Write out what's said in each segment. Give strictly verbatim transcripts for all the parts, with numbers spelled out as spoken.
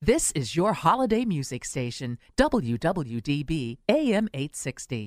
This is your holiday music station, W W D B A M eight sixty.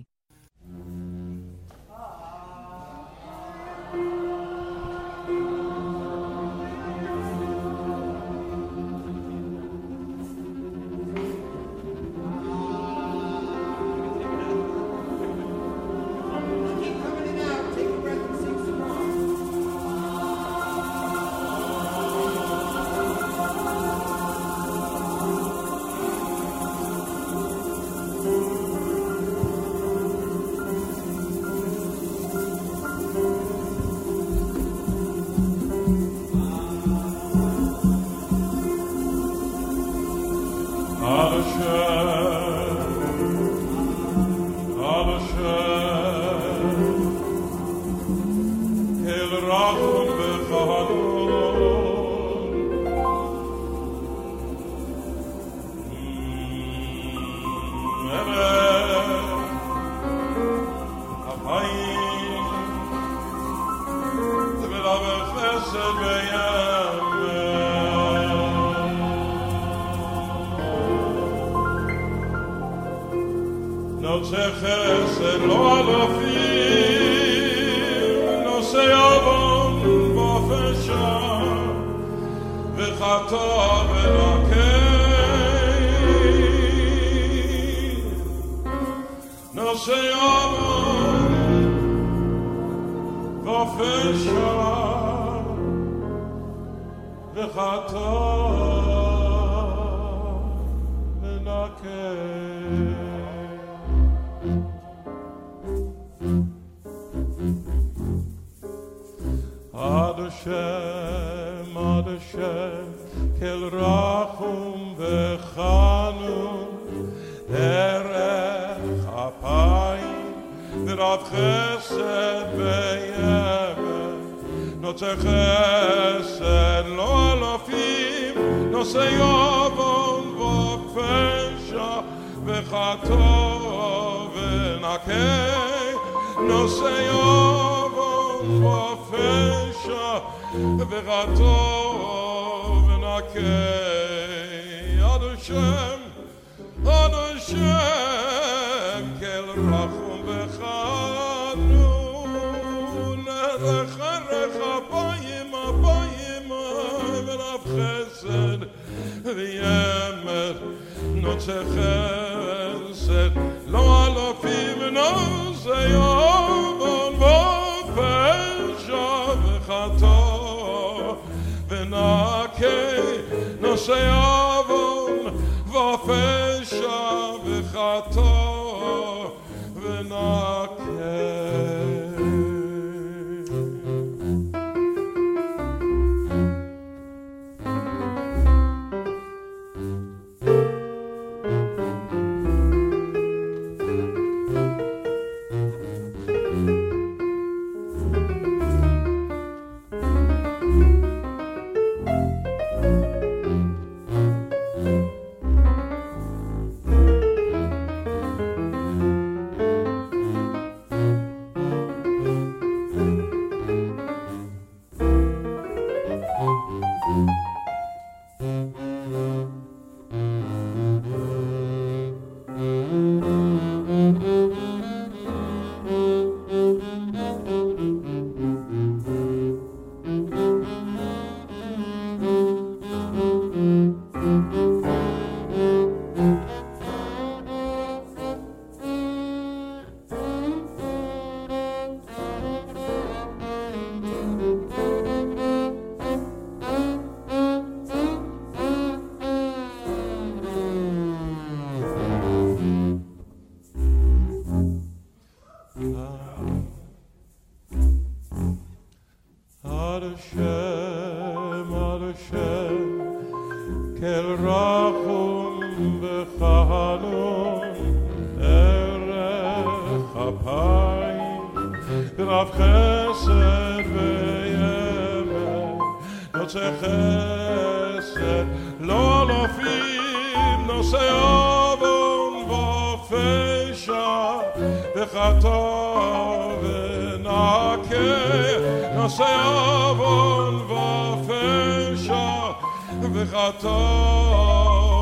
וחטא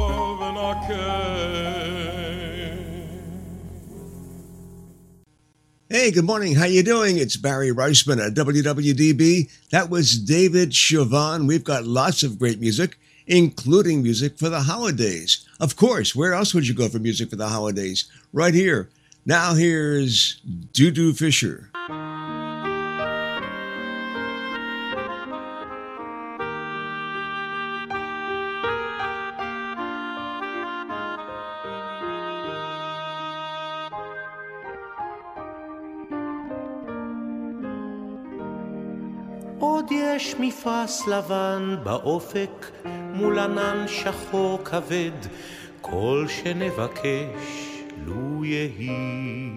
Hey, good morning. How you doing? It's Barry Reisman at W W D B. That was David Siobhan. We've got lots of great music, including music for the holidays. Of course, where else would you go for music for the holidays? Right here. Now here's Dudu Fisher. עוד יש מפרש לבן באופק מול ענן שחור כבד, כל שנבקש לו יהי.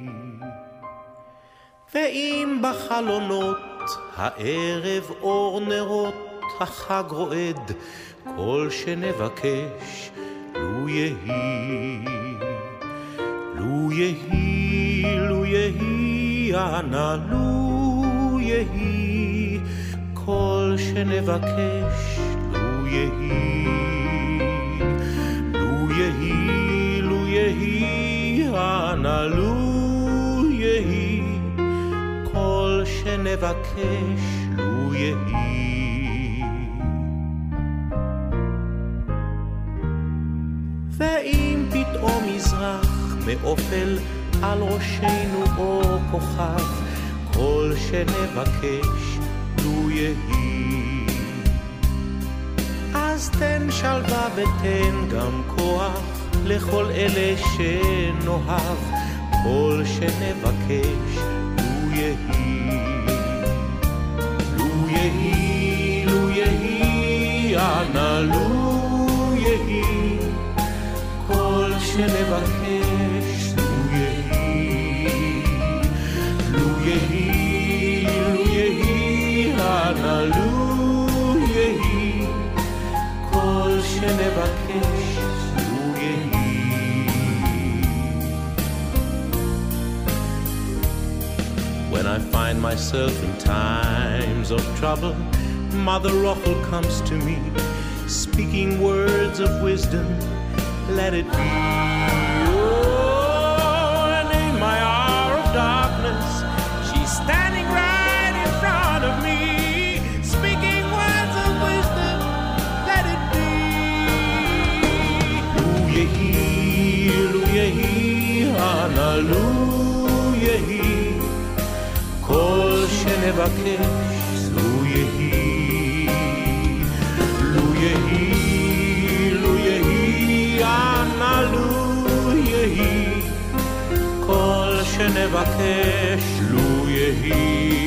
ואם בחלונות הערב אור נרות החג רועד, כל שנבקש לו יהי. לו יהי, לו יהי, אנא לו יהי, כל שנבקש לו יהי. לו יהי, לו יהי, אנא לו יהי, כל שנבקש לו יהי. ואם פתאום יזרח מאופל על ראשנו אור כוכב, כל שנבקש לו יהי. אז תן שלווה ותן גם כוח לכל אלה שנאהב, כל שנבקש לו יהי. לו יהי, לו יהי, אנא לו יהי, כל שנבקש לו יהי. לו יהי, לו יהי, אנא לו יהי, כל שנבקש לו יהי. When I find myself in times of trouble, Mother Rachel comes to me, speaking words of wisdom, let it be. Oh, and in my hour of darkness, she's standing right in front of me, speaking words of wisdom, let it be. Lu yehi, lu yehi, ana lu yehi, kol shenevakesh lu yehi. Lu yehi, lu yehi, ana lu yehi, kol shenevakesh lu yehi.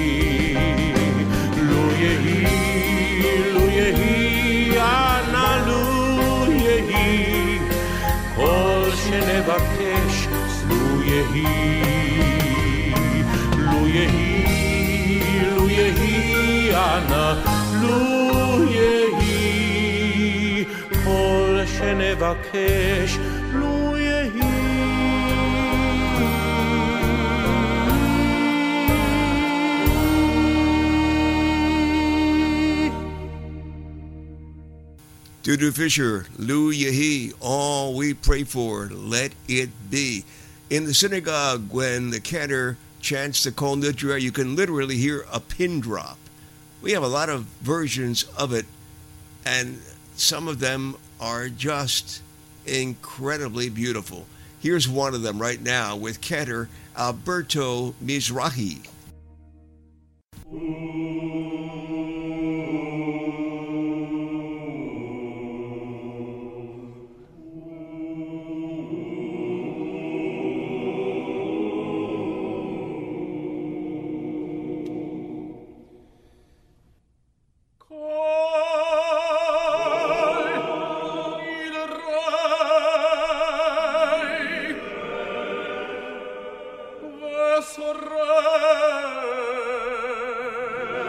Lu yehi, lu yehi, ana lu yehi, kol shenevakesh lu yehi. Lu yehi, lu yehi, ana lu yehi, kol shenevakesh lu yehi. Dudu Fisher, Lu Yehi, all we pray for, let it be. In the synagogue, when the cantor chants the Kol Nidre, you can literally hear a pin drop. We have a lot of versions of it, and some of them are just incredibly beautiful. Here's one of them right now with cantor Alberto Mizrahi. Sorry.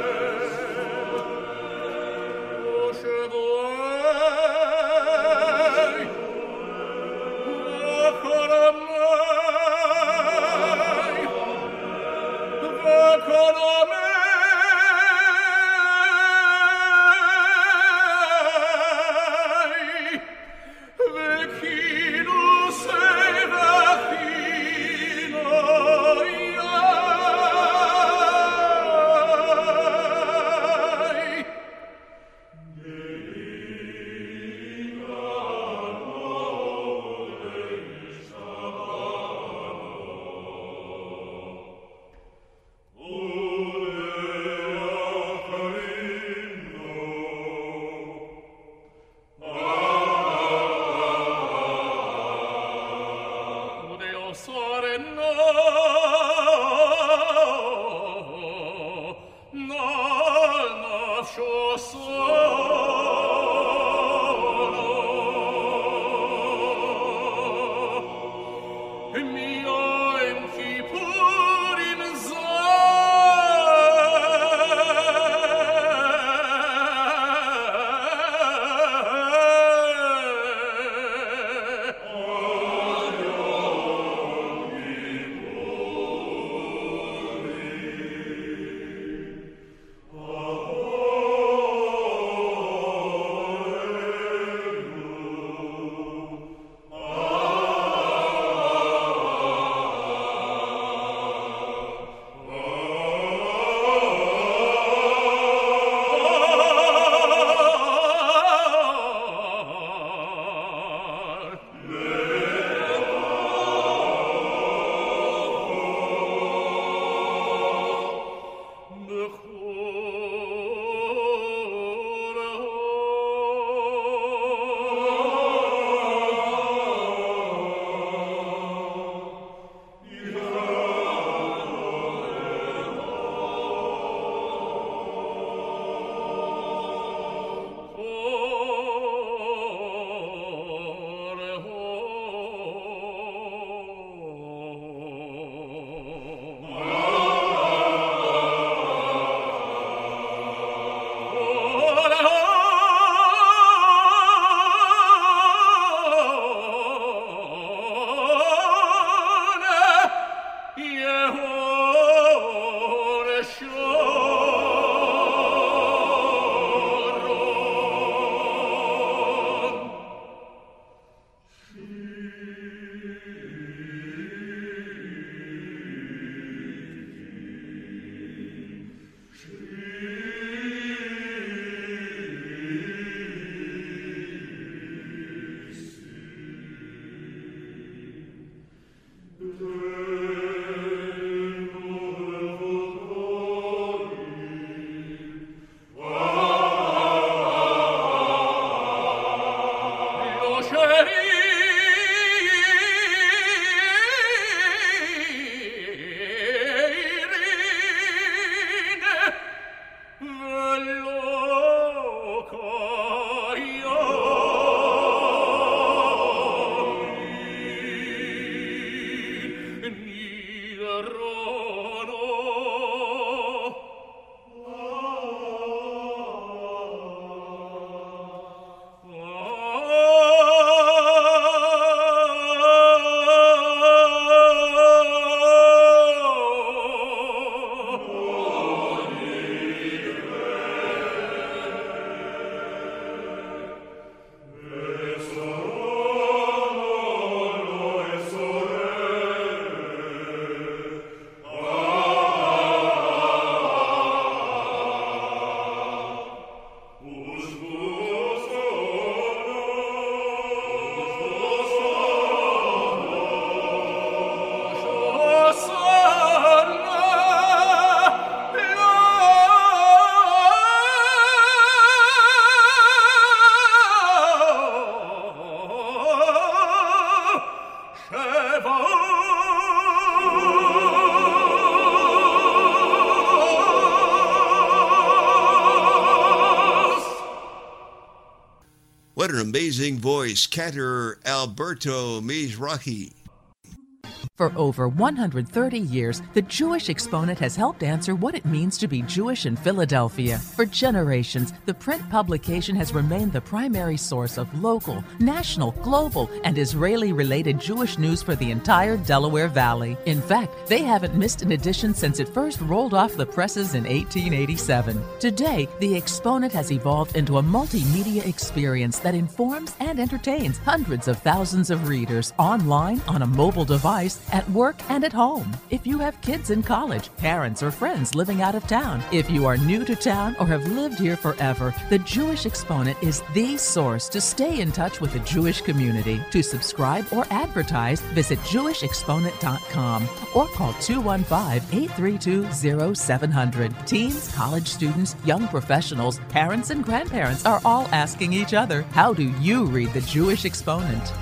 amazing voice, cantor Alberto Mizrahi. For over one hundred thirty years, the Jewish Exponent has helped answer what it means to be Jewish in Philadelphia. For generations, the print publication has remained the primary source of local, national, global, and Israeli-related Jewish news for the entire Delaware Valley. In fact, they haven't missed an edition since it first rolled off the presses in eighteen eighty-seven. Today, the Exponent has evolved into a multimedia experience that informs and entertains hundreds of thousands of readers online, on a mobile device, at work, and at home. If you have kids in college, parents, or friends living out of town, if you are new to town or have lived here forever, the Jewish Exponent is the source to stay in touch with the Jewish community. To subscribe or advertise, visit Jewish Exponent dot com or call two one five, eight three two, zero seven zero zero. Teens, college students, young professionals, parents, and grandparents are all asking each other, how do you read the Jewish Exponent?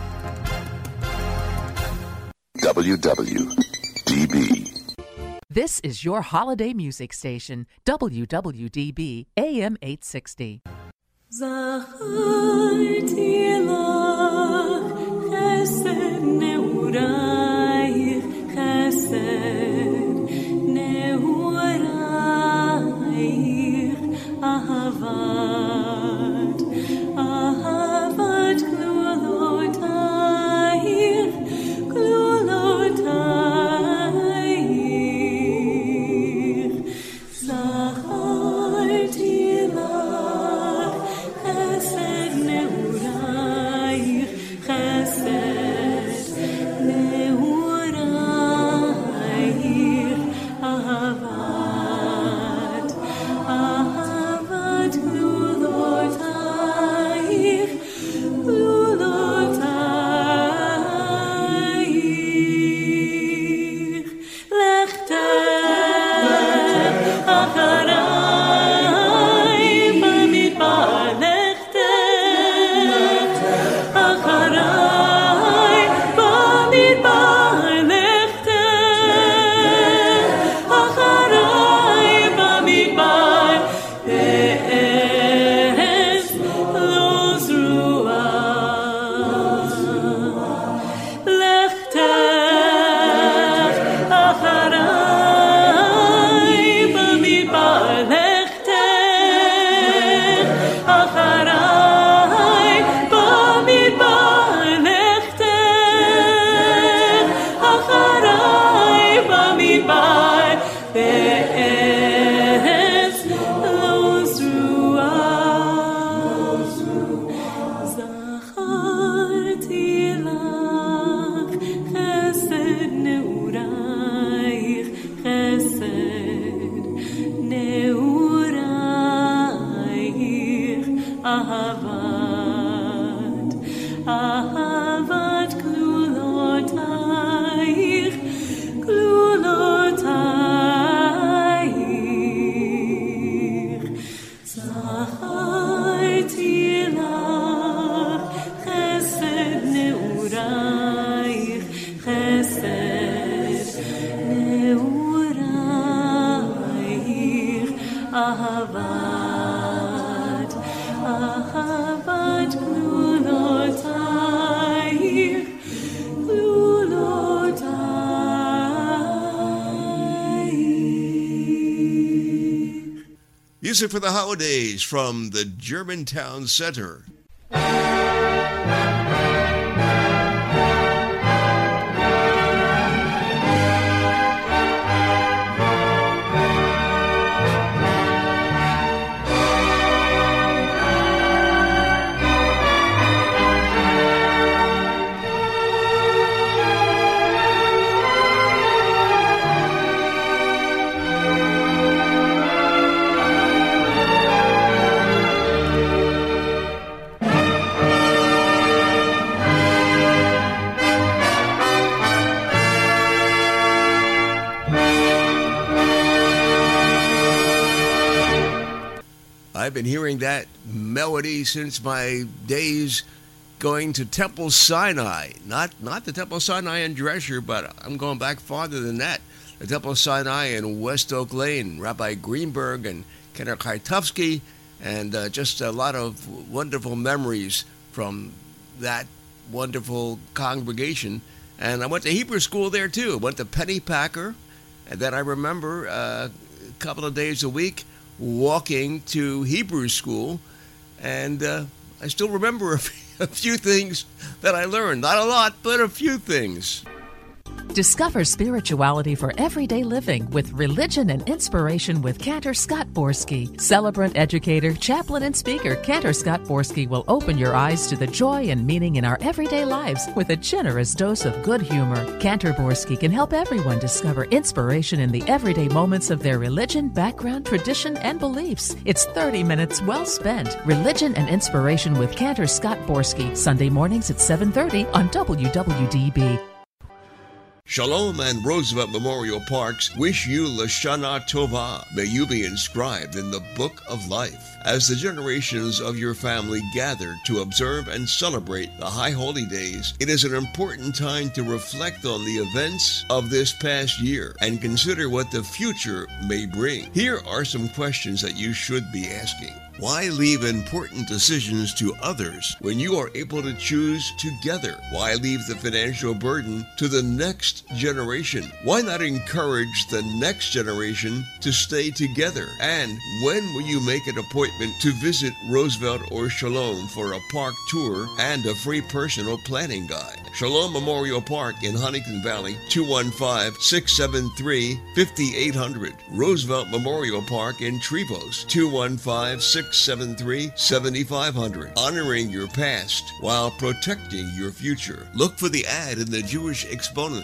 W W D B. This is your holiday music station, W W D B A M eight sixty. זכרתי לך חסד נעורייך, חסד נעורייך, אהבת, אהבת כלולותייך, כלולותייך. זכרתי לך חסד נעורייך, חסד נעורייך, אהבת, אהבת כלולותייך, כלולותייך. לכתך אחריי במדבר, לכתך אחריי במדבר, לכתך אחריי במדבר, בארץ לא זרועה. לכתך אחריי במדבר, לכתך אחריי במדבר, לכתך אחריי במדבר, בארץ לא זרועה. זכרתי לך חסד נעורייך, חסד נעורייך, אהבת, אהבת כלולותייך, כלולותייך. זכרתי לך חסד נעורייך, חסד נעורייך, אהבת, אהבת כלולותייך, כלולותייך. Music for the holidays from the Germantown Center. I've been hearing that melody since my days going to Temple Sinai. Not not the Temple Sinai in Dresher, but I'm going back farther than that. The Temple Sinai in West Oak Lane, Rabbi Greenberg and Kenner Kaitowski, and uh, just a lot of wonderful memories from that wonderful congregation. And I went to Hebrew school there too. Went to Pennypacker. And then I remember uh, a couple of days a week walking to Hebrew school. And uh, I still remember a few, a few things that I learned. Not a lot, but a few things. Discover spirituality for everyday living with Religion and Inspiration with Cantor Scott Borski. Celebrant, educator, chaplain, and speaker, Cantor Scott Borski will open your eyes to the joy and meaning in our everyday lives with a generous dose of good humor. Cantor Borski can help everyone discover inspiration in the everyday moments of their religion, background, tradition, and beliefs. It's thirty minutes well spent. Religion and Inspiration with Cantor Scott Borski, Sunday mornings at seven thirty on W W D B. Shalom and Roosevelt Memorial Parks wish you Lashana Tova. May you be inscribed in the Book of Life. As the generations of your family gather to observe and celebrate the High Holy Days, it is an important time to reflect on the events of this past year and consider what the future may bring. Here are some questions that you should be asking. Why leave important decisions to others when you are able to choose together? Why leave the financial burden to the next generation? Why not encourage the next generation to stay together? And when will you make an appointment to visit Roosevelt or Shalom for a park tour and a free personal planning guide? Shalom Memorial Park in Huntington Valley, two one five, six seven three, five eight zero zero. Roosevelt Memorial Park in Trevose, two one five, six seven three, seven five zero zero. Honoring your past while protecting your future. Look for the ad in the Jewish Exponent.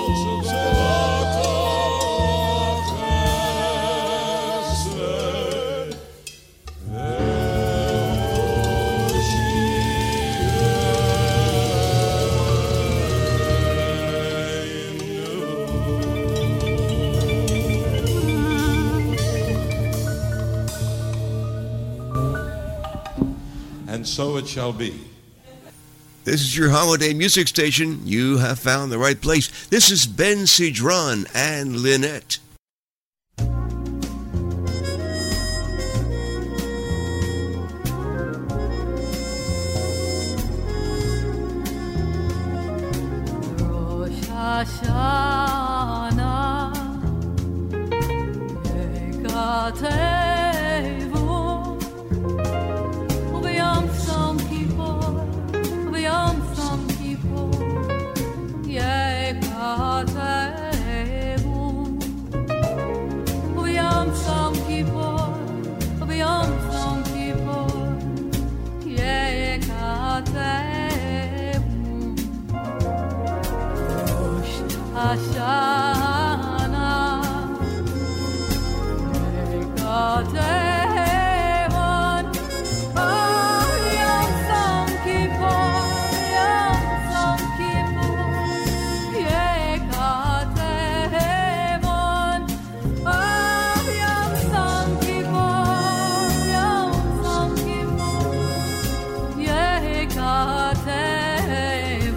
And so it shall be. This is your holiday music station. You have found the right place. This is Ben Cedron and Lynette. Rosh Hashanah, Yekatevu, Ubiyam Som Kippur, Ubiyam Som Kippur, Yekatevu, Ubiyam Som Kippur, Ubiyam Som Kippur, Yekatevu, Rosh Hashanah, Yekatevan, Yom Som Kippur, Yom Som Kippur, Yekatevan, Yom Som Kippur, Yom Som Kippur, Yekatevan.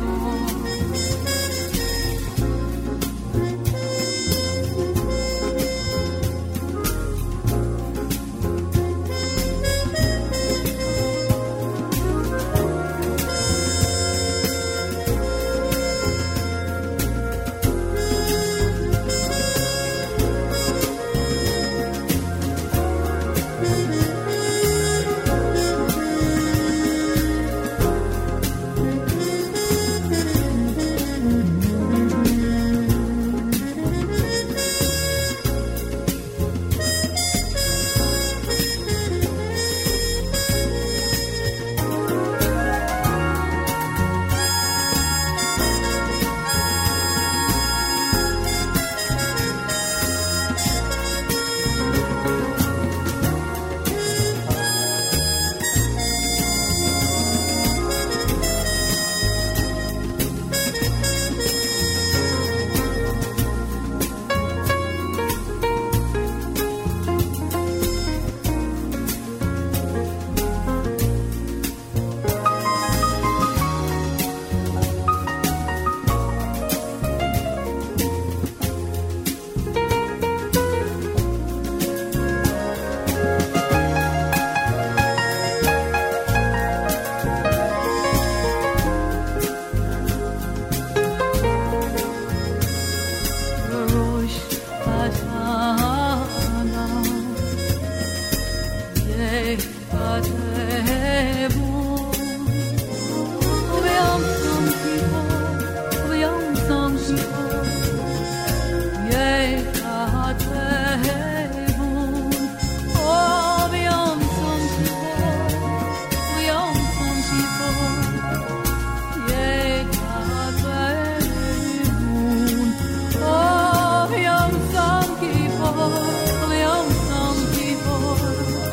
Rosh Hashanah, Yekatevu, Ubiyam Som Kippur, Ubiyam Som Kippur, Yekatevu, Ubiyam Som Kippur, Ubiyam Som Kippur, Yekatevu. Oh, Yom Som Kippur, Yom Som Kippur,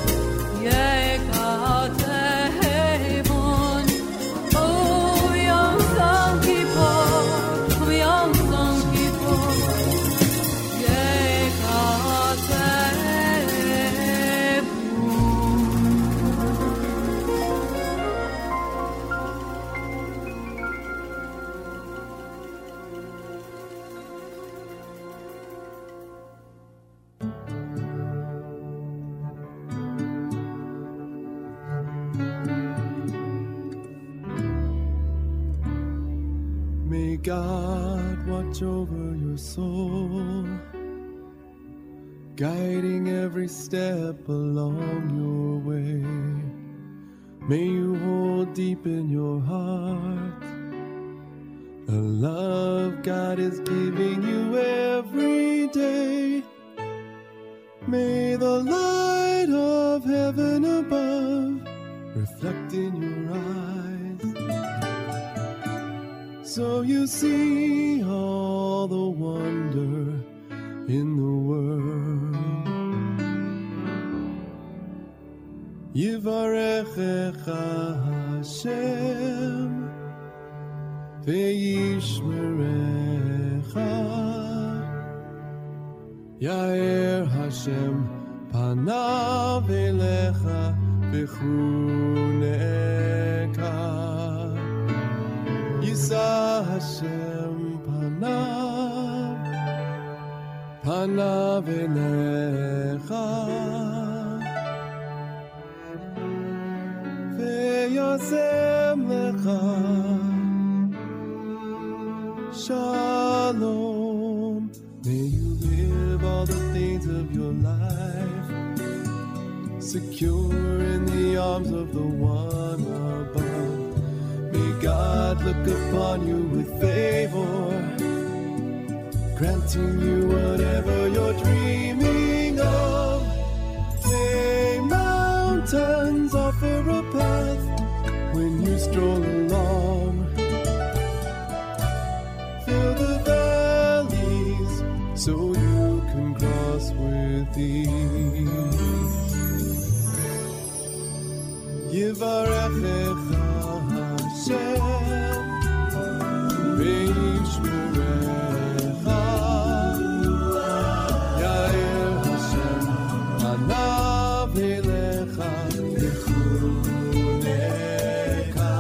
Yekatevon. Oh, Yom Som Kippur, Yom Som Kippur, May God watch over your soul, guiding every step along your way. May you hold deep in your heart the love God is giving you every day. May the light of heaven above reflect in your eyes, so you see all the Yevarecha Hashem Ve'yishmerecha Yair Hashem Panav Elecha V'chuneka Yisa Hashem Panav Panav Elecha Ve'yasem Lecha Shalom. May you live all the days of your life secure in the arms of the one above. May God look upon you with favor, granting you whatever you're dreaming of. May mountains offer a path when you stroll along. Fill the valleys so you can cross with ease. Yivarechecha Hashem Ve'yishmerecha Yair Hashem Panav Elecha V'chuneka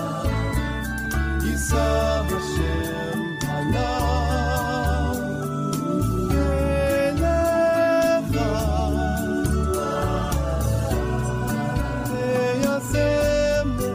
Yisa Hashem Panav Elecha Ve'yasem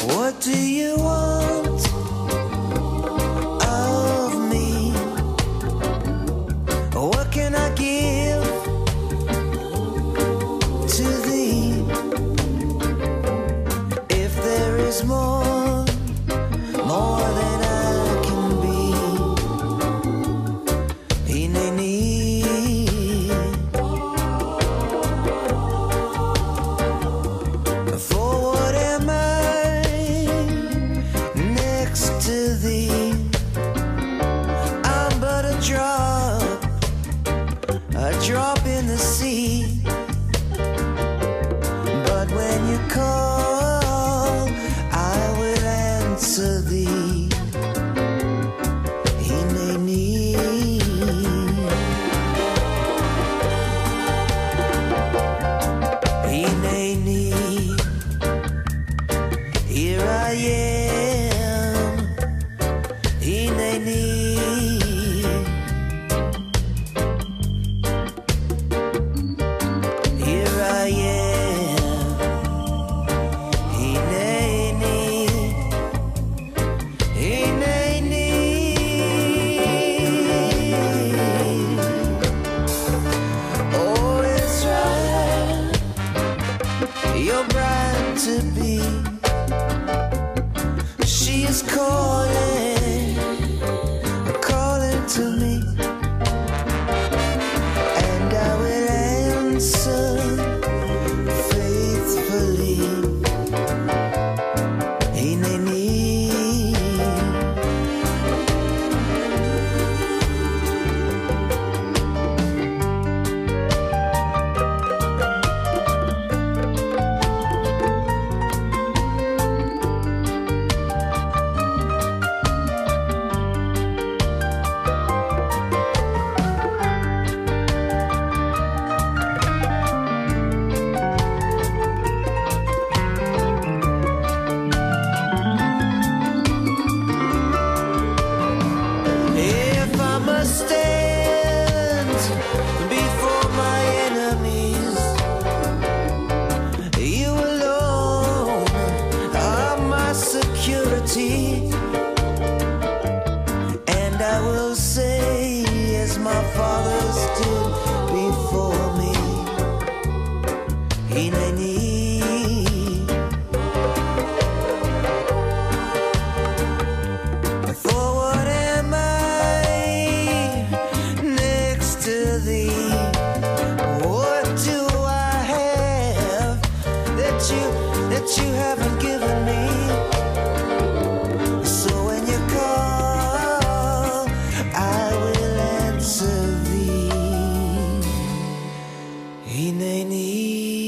What do you want of me? What can I give to thee? If there is more, more than I can be, hineni. For what am I next to thee? I'm but a drop, a drop in the sea. But when you call, I will answer thee. Hineni. Hineni. Here I am. Hineni. Here I am. Hineni. Hineni. Oh, it's right. You're bright to be. She is calling, calling to me, and I will answer faithfully. Hineni. If I must stand before my enemies, you alone are my security. And I will say, as my fathers did before me, Hineni. For what am I next to thee? What do I have that you that you haven't given me? So when you call, I will answer thee. Hineni.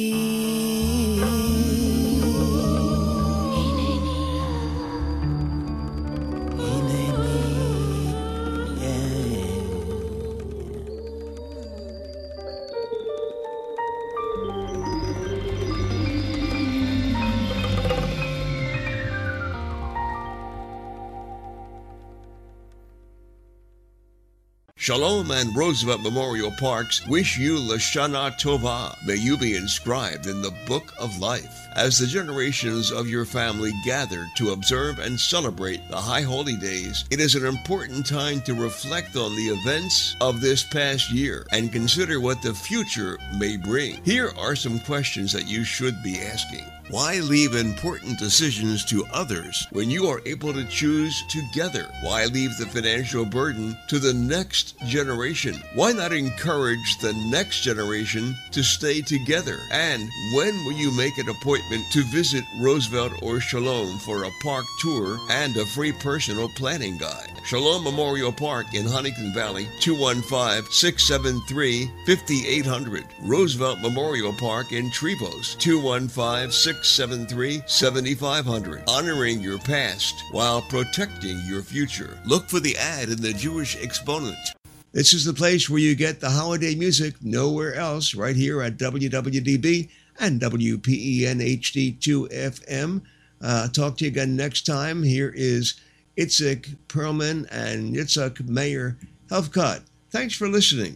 Shalom and Roosevelt Memorial Parks wish you Lashana Tova. May you be inscribed in the Book of Life. As the generations of your family gather to observe and celebrate the High Holy Days, it is an important time to reflect on the events of this past year and consider what the future may bring. Here are some questions that you should be asking. Why leave important decisions to others when you are able to choose together? Why leave the financial burden to the next generation? Why not encourage the next generation to stay together? And when will you make an appointment to visit Roosevelt or Shalom for a park tour and a free personal planning guide? Shalom Memorial Park in Huntington Valley, two one five, six seven three, five eight zero zero. Roosevelt Memorial Park in Trevose, two one five, six seven three, seven five zero zero. Honoring your past while protecting your future. Look for the ad in the Jewish Exponent. This is the place where you get the holiday music nowhere else, right here at W W D B and W P E N H D two F M. Uh, talk to you again next time. Here is Itzik Perlman and Yitzhak Meir Helfgott. Thanks for listening.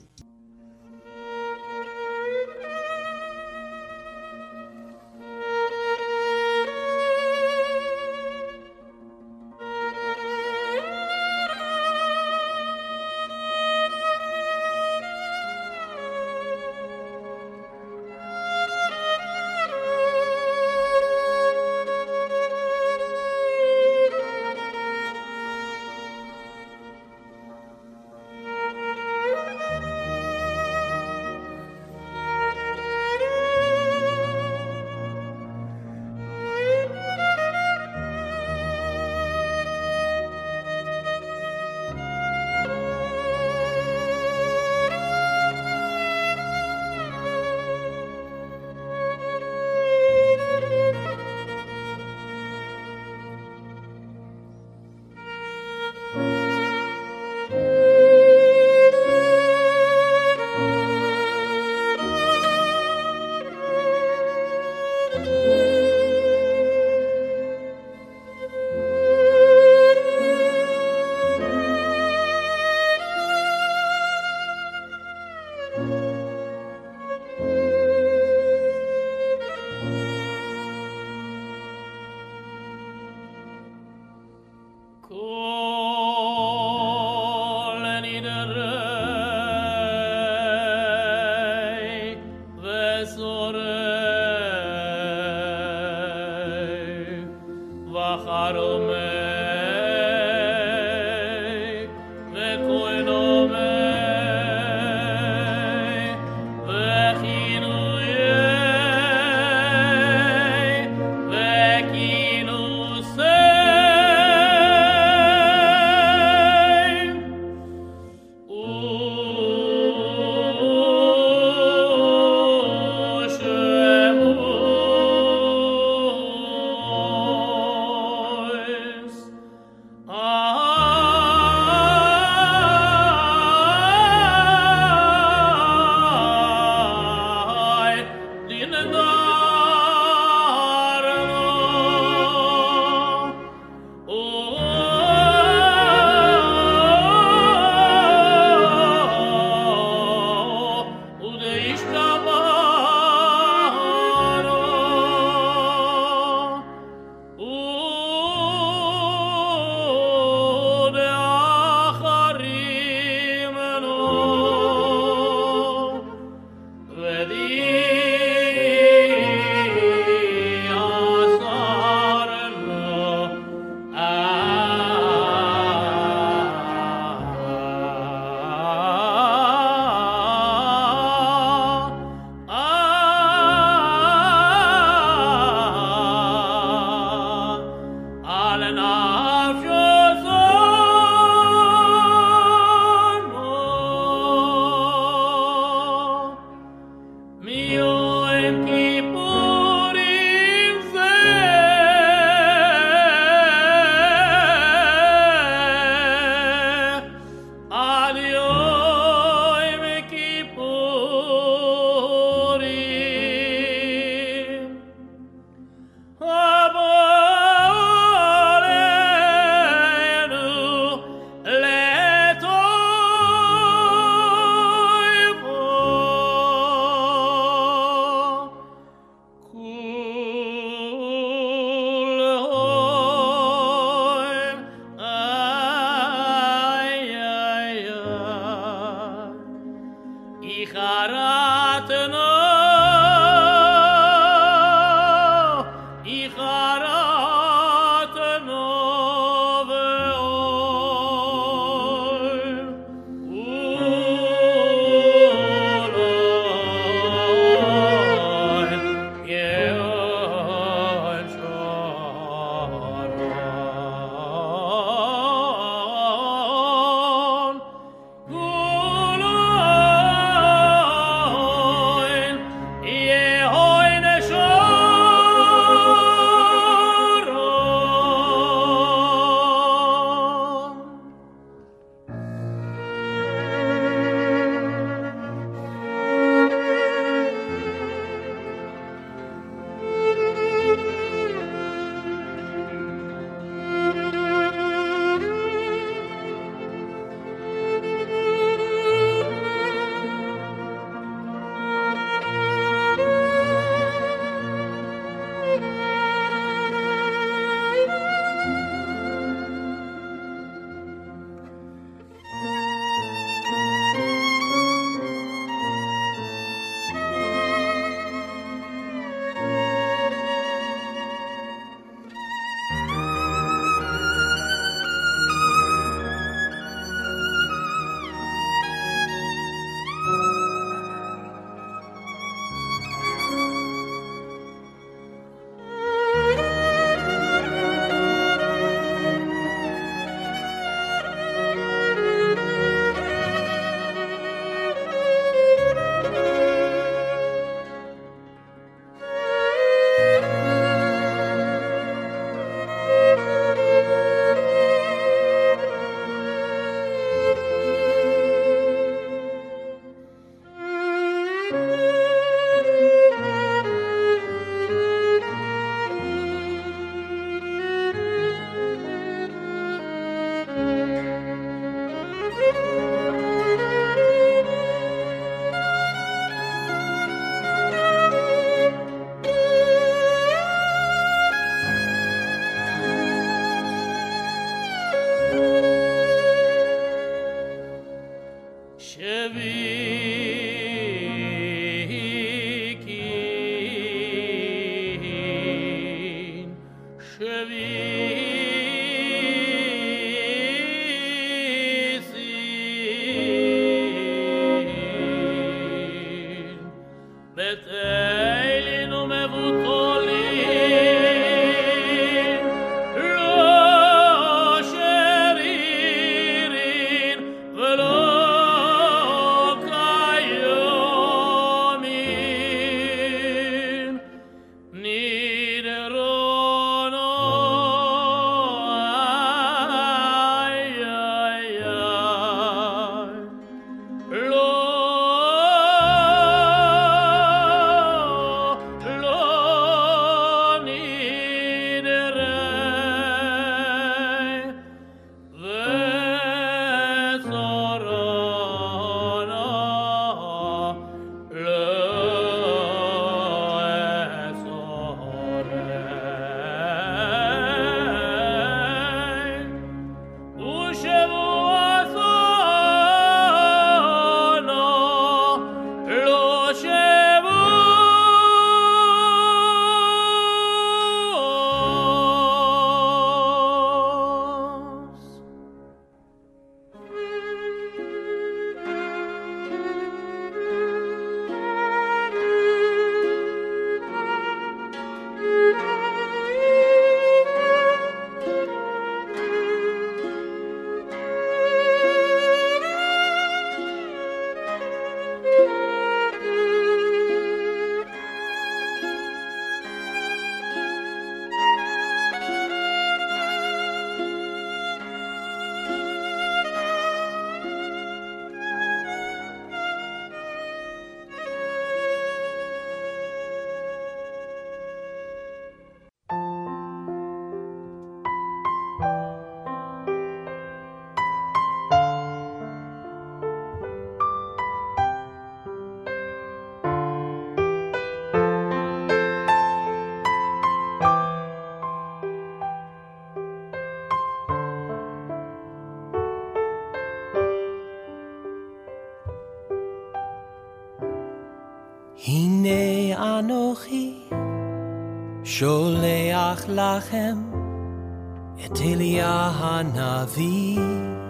שולח לכם את אליה הנביא.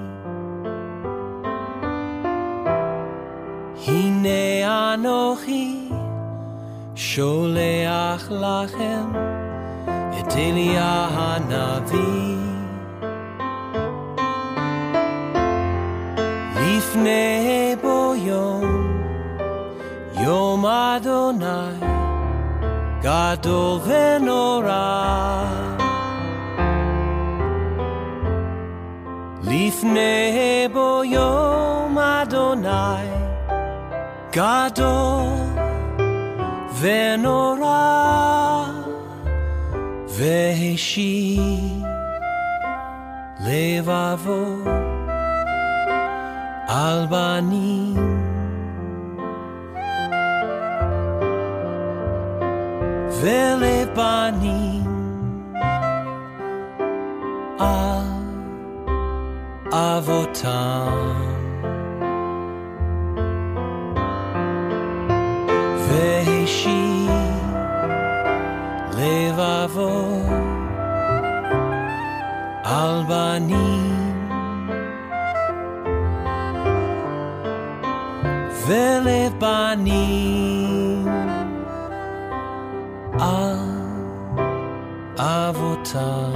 הנה אנוכי שולח לכם את אליה הנביא. לפני בו יום, יום אדוני גדול ונורא. לפני בו יום אדוני גדול ונורא, והשיב לבבו על בנים ולבנים על אבותם. והשיב לבבו על בנים ולבנים על אבותם.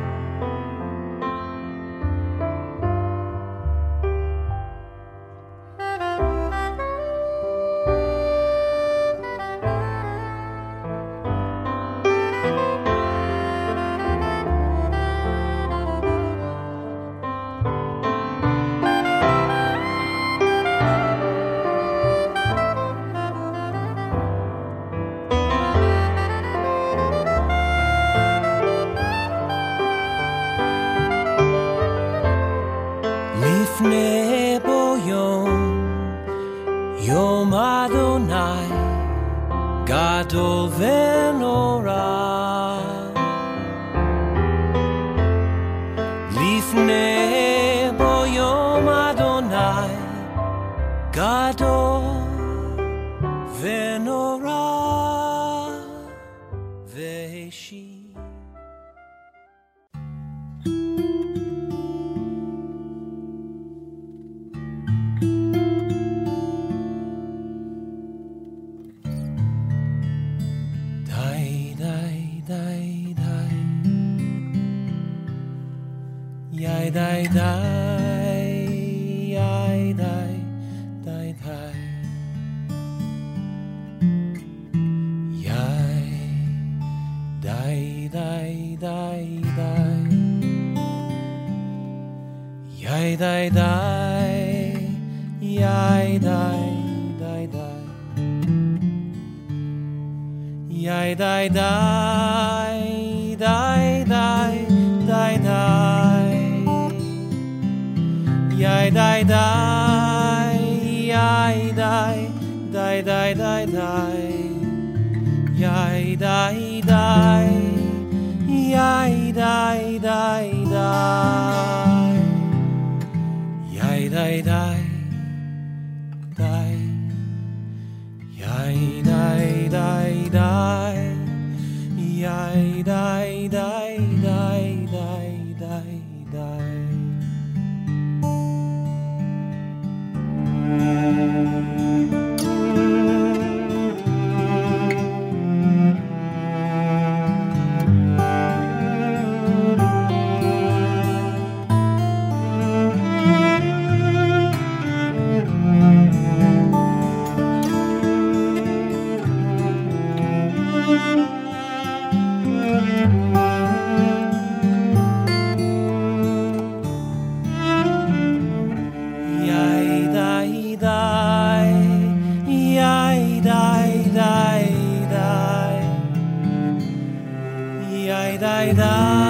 לפני בו יום, יום אדוני גדול ונורא. לפני בו יום אדוני גדול ונורא, והשיב Yai dai dai, yai dai dai dai, yai dai dai dai dai, yai dai dai, yai dai dai dai, yai dai dai dai dai dai dai. Yai dai dai, yai dai dai dai dai dai, yai dai dai, yai dai dai dai, yai dai dai dai, yai dai dai dai, yai dai dai dai dai dai dai. Die, die.